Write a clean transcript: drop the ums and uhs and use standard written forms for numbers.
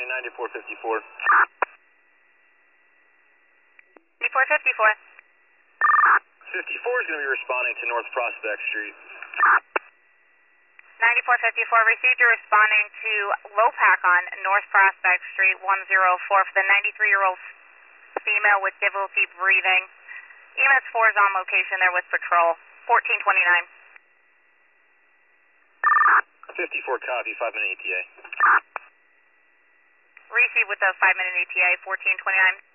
responding 9454. 9454. 54 is going to be responding to North Prospect Street. 9454, received your responding to Lopac on North Prospect Street 104 for the 93-year-old female with difficulty breathing. EMS 4 is on location there with patrol. 1429. 54 copy, 5-minute ETA. Receive with the 5-minute ETA, 1429.